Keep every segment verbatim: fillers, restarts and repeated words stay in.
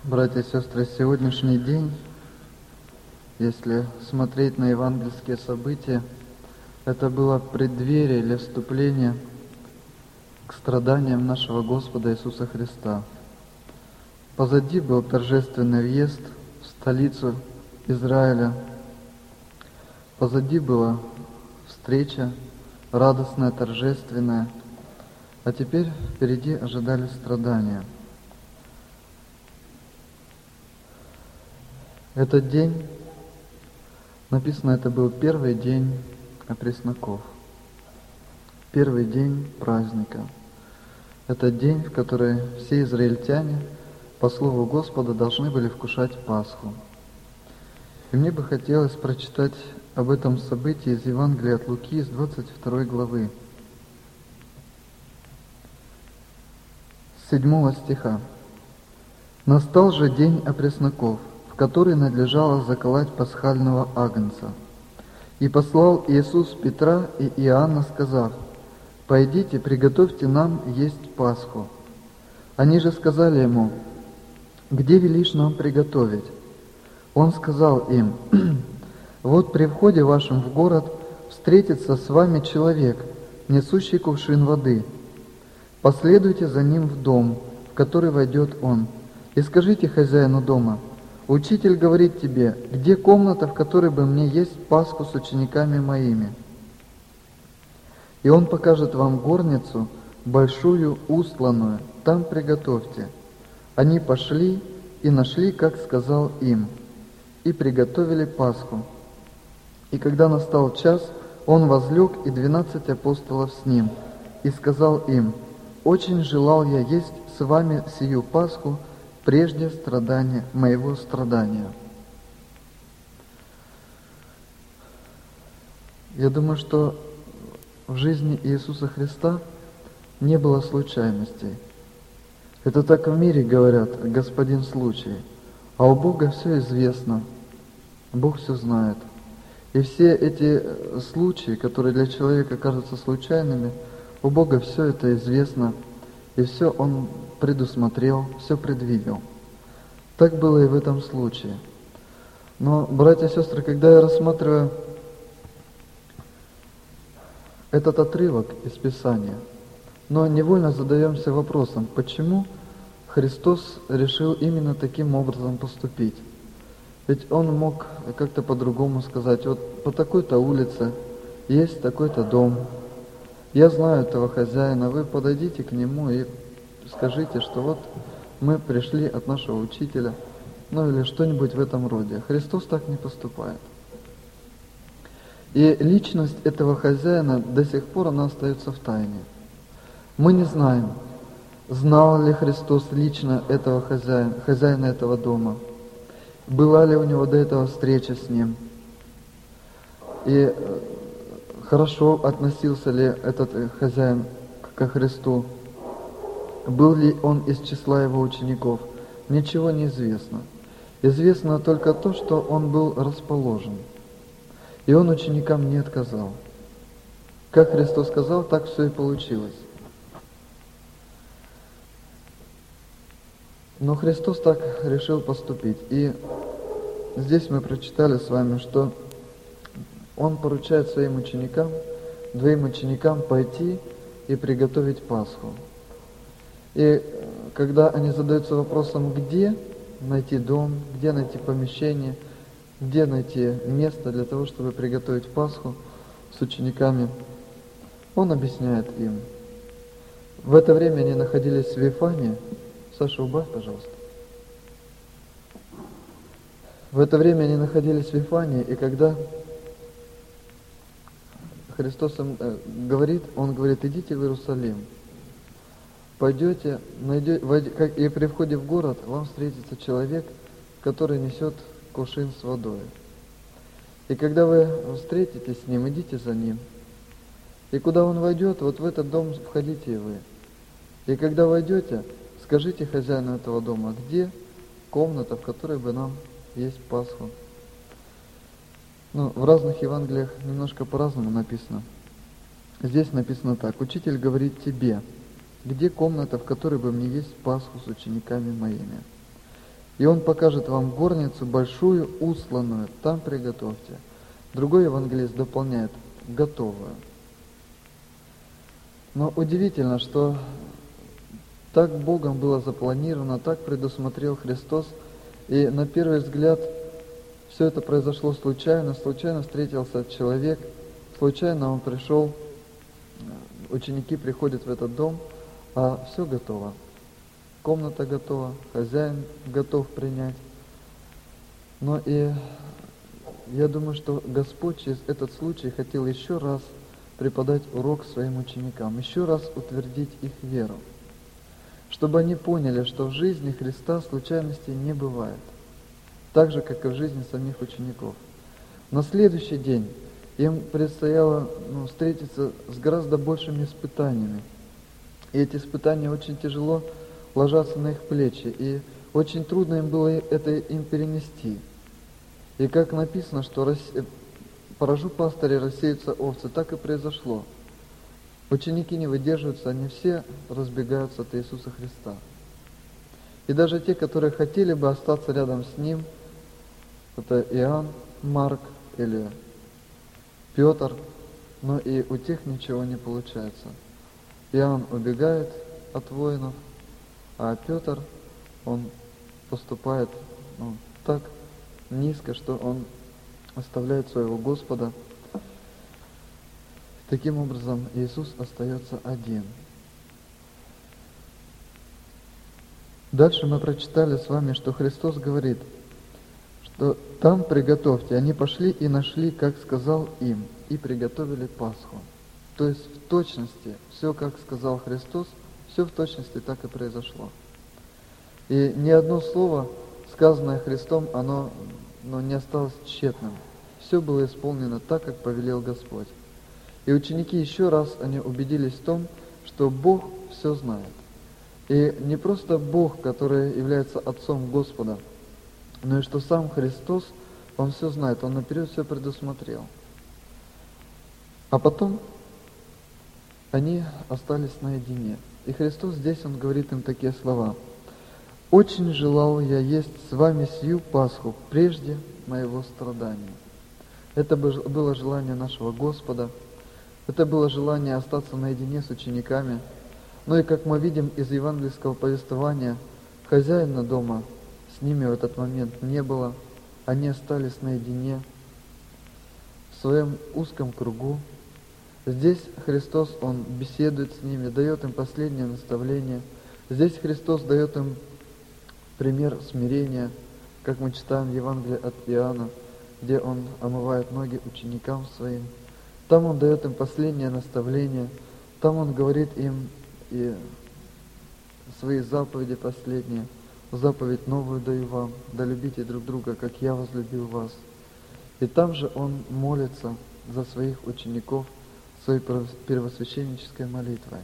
Братья и сестры, сегодняшний день, если смотреть на евангельские события, это было преддверие или вступление к страданиям нашего Господа Иисуса Христа. Позади был торжественный въезд в столицу Израиля. Позади была встреча радостная, торжественная, а теперь впереди ожидали страдания. Этот день, написано, это был первый день опресноков, первый день праздника. Это день, в который все израильтяне, по слову Господа, должны были вкушать Пасху. И мне бы хотелось прочитать об этом событии из Евангелия от Луки, из двадцать второй главы, с седьмого стиха. «Настал же день опресноков, в который надлежало заколоть пасхального агнца. И послал Иисус Петра и Иоанна, сказав: «Пойдите, приготовьте нам есть Пасху». Они же сказали ему: «Где велишь нам приготовить?» Он сказал им: «Вот при входе вашем в город встретится с вами человек, несущий кувшин воды. Последуйте за ним в дом, в который войдет он, и скажите хозяину дома: Учитель говорит тебе, где комната, в которой бы мне есть Пасху с учениками моими? И он покажет вам горницу, большую, устланную, там приготовьте». Они пошли и нашли, как сказал им, и приготовили Пасху. И когда настал час, он возлег, и двенадцать апостолов с ним, и сказал им: «Очень желал я есть с вами сию Пасху прежде страдания, моего страдания». Я думаю, что в жизни Иисуса Христа не было случайностей. Это так в мире говорят: господин случай. А у Бога все известно. Бог все знает. И все эти случаи, которые для человека кажутся случайными, у Бога все это известно. И все Он предусмотрел, все предвидел. Так было и в этом случае. Но, братья и сестры, когда я рассматриваю этот отрывок из Писания, но невольно задаемся вопросом, почему Христос решил именно таким образом поступить. Ведь Он мог как-то по-другому сказать: вот по такой-то улице есть такой-то дом, я знаю этого хозяина, вы подойдите к нему и скажите, что вот мы пришли от нашего учителя, ну или что-нибудь в этом роде. Христос так не поступает. И личность этого хозяина до сих пор она остается в тайне. Мы не знаем, знал ли Христос лично этого хозяина, хозяина этого дома, была ли у него до этого встреча с ним, и хорошо относился ли этот хозяин ко Христу, был ли он из числа его учеников. Ничего не известно. Известно только то, что он был расположен, и он ученикам не отказал. Как Христос сказал, так все и получилось. Но Христос так решил поступить. И здесь мы прочитали с вами, что Он поручает своим ученикам, двоим ученикам пойти и приготовить Пасху. И когда они задаются вопросом, где найти дом, где найти помещение, где найти место для того, чтобы приготовить Пасху с учениками, Он объясняет им. В это время они находились в Вифании. Саша, убавь, пожалуйста. В это время они находились в Вифании, и когда Христос им э, говорит, Он говорит: идите в Иерусалим, пойдете, найдете, войдете, как, и при входе в город вам встретится человек, который несет кувшин с водой. И когда вы встретитесь с ним, идите за ним. И куда он войдет, вот в этот дом входите и вы. И когда войдете, скажите хозяину этого дома, где комната, в которой бы нам есть Пасху. Ну, в разных Евангелиях немножко по-разному написано. Здесь написано так: «Учитель говорит тебе, где комната, в которой бы мне есть Пасху с учениками моими?» и Он покажет вам горницу большую, устланную, там приготовьте. Другой евангелист дополняет: готовую. Но удивительно, что так Богом было запланировано, так предусмотрел Христос, и на первый взгляд все это произошло случайно, случайно встретился человек, случайно он пришел, ученики приходят в этот дом, а все готово. Комната готова, хозяин готов принять. Но и я думаю, что Господь через этот случай хотел еще раз преподать урок своим ученикам, еще раз утвердить их веру, чтобы они поняли, что в жизни Христа случайностей не бывает, так же, как и в жизни самих учеников. На следующий день им предстояло ну, встретиться с гораздо большими испытаниями. И эти испытания очень тяжело ложатся на их плечи, и очень трудно им было это им перенести. И как написано, что расе... поражу пастыря, рассеются овцы, так и произошло. Ученики не выдерживаются, они все разбегаются от Иисуса Христа. И даже те, которые хотели бы остаться рядом с Ним, это Иоанн, Марк или Петр, но и у тех ничего не получается. Иоанн убегает от воинов, а Петр, он поступает ну, так низко, что он оставляет своего Господа. Таким образом, Иисус остается один. Дальше мы прочитали с вами, что Христос говорит, что там приготовьте. Они пошли и нашли, как сказал им, и приготовили Пасху. То есть в точности, все, как сказал Христос, все в точности так и произошло. И ни одно слово, сказанное Христом, оно, оно не осталось тщетным. Все было исполнено так, как повелел Господь. И ученики еще раз они убедились в том, что Бог все знает. И не просто Бог, который является Отцом Господа, но и что сам Христос, Он все знает, Он наперед все предусмотрел. А потом они остались наедине. И Христос здесь, Он говорит им такие слова: «Очень желал я есть с вами сию Пасху прежде моего страдания». Это было желание нашего Господа, это было желание остаться наедине с учениками. Ну и как мы видим из евангельского повествования, хозяина дома с ними в этот момент не было, они остались наедине в своем узком кругу. Здесь Христос, Он беседует с ними, дает им последнее наставление. Здесь Христос дает им пример смирения, как мы читаем в Евангелии от Иоанна, где Он омывает ноги ученикам своим. Там Он дает им последнее наставление, там Он говорит им и свои заповеди последние. Заповедь новую даю вам, да любите друг друга, как я возлюбил вас. И там же Он молится за своих учеников своей первосвященнической молитвой.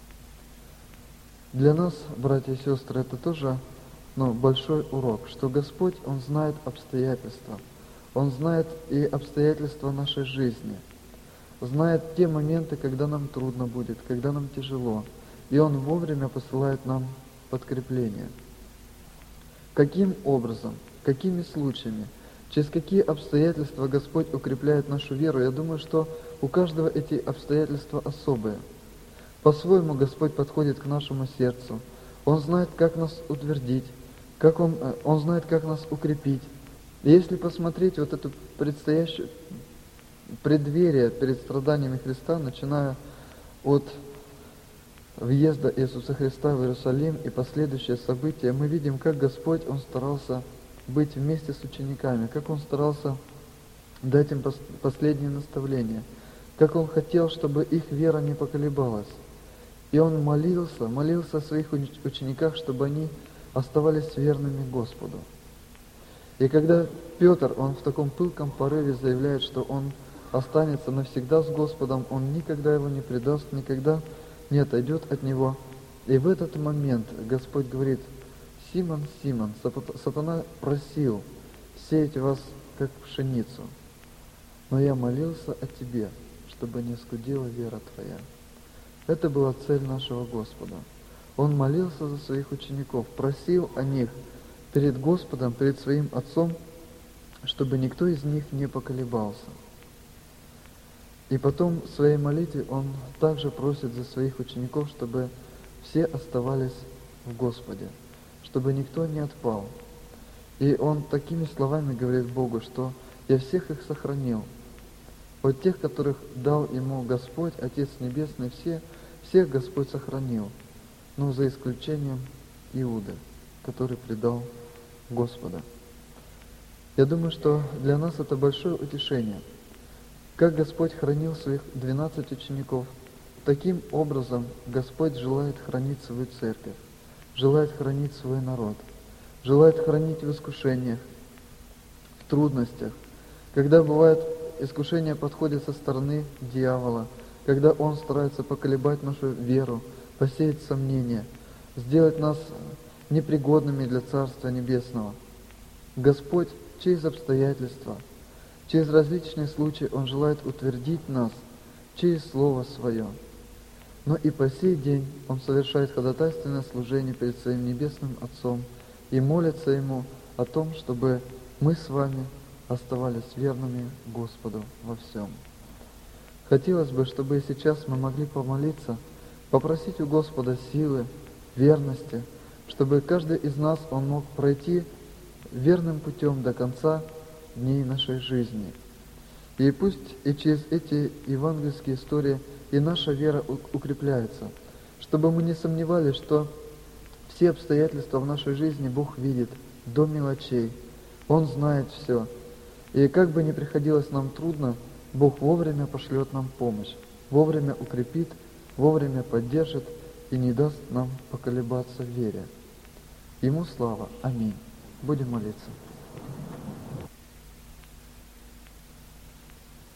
Для нас, братья и сестры, это тоже ну, большой урок, что Господь, Он знает обстоятельства. Он знает и обстоятельства нашей жизни. Знает те моменты, когда нам трудно будет, когда нам тяжело. И Он вовремя посылает нам подкрепление. Каким образом, какими случаями, через какие обстоятельства Господь укрепляет нашу веру, я думаю, что у каждого эти обстоятельства особые. По-своему Господь подходит к нашему сердцу. Он знает, как нас утвердить, как Он, Он знает, как нас укрепить. И если посмотреть вот это предстоящее преддверие перед страданиями Христа, начиная от въезда Иисуса Христа в Иерусалим и последующие события, мы видим, как Господь, Он старался быть вместе с учениками, как Он старался дать им последние наставления, как Он хотел, чтобы их вера не поколебалась. И Он молился, молился о своих учениках, чтобы они оставались верными Господу. И когда Петр, он в таком пылком порыве заявляет, что он останется навсегда с Господом, он никогда его не предаст, никогда не отойдет от него. И в этот момент Господь говорит: «Симон, Симон, сатана просил сеять вас, как пшеницу, но я молился о тебе, чтобы не оскудела вера твоя». Это была цель нашего Господа. Он молился за своих учеников, просил о них, перед Господом, перед своим Отцом, чтобы никто из них не поколебался. И потом в своей молитве он также просит за своих учеников, чтобы все оставались в Господе, чтобы никто не отпал. И он такими словами говорит Богу, что «Я всех их сохранил». Вот тех, которых дал ему Господь, Отец Небесный, все, всех Господь сохранил, но за исключением Иуды, который предал Господа. Я думаю, что для нас это большое утешение. Как Господь хранил своих двенадцать учеников, таким образом Господь желает хранить свою церковь, желает хранить свой народ, желает хранить в искушениях, в трудностях, когда бывает искушение подходит со стороны дьявола, когда он старается поколебать нашу веру, посеять сомнения, сделать нас непригодными для Царства Небесного. Господь через обстоятельства, через различные случаи Он желает утвердить нас через Слово Свое. Но и по сей день Он совершает ходатайственное служение перед Своим Небесным Отцом и молится Ему о том, чтобы мы с вами оставались верными Господу во всем. Хотелось бы, чтобы и сейчас мы могли помолиться, попросить у Господа силы, верности, чтобы каждый из нас он мог пройти верным путем до конца дней нашей жизни. И пусть и через эти евангельские истории и наша вера укрепляется, чтобы мы не сомневались, что все обстоятельства в нашей жизни Бог видит до мелочей, Он знает все. И как бы ни приходилось нам трудно, Бог вовремя пошлет нам помощь, вовремя укрепит, вовремя поддержит и не даст нам поколебаться в вере. Ему слава. Аминь. Будем молиться.